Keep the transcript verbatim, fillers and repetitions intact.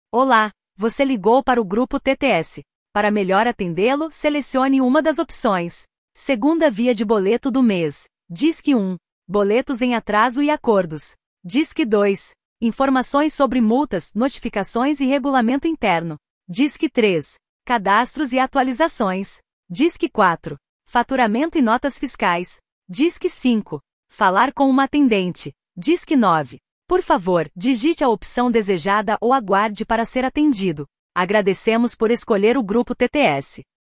Olá, você ligou para o grupo T T S. Para melhor atendê-lo, selecione uma das opções. Segunda via de boleto do mês. Disque um. Boletos em atraso e acordos. Disque dois. Informações sobre multas, notificações e regulamento interno. Disque três. Cadastros e atualizações. Disque quatro. Faturamento e notas fiscais. Disque cinco. Falar com uma atendente. Disque nove. Por favor, digite a opção desejada ou aguarde para ser atendido. Agradecemos por escolher o grupo T T S.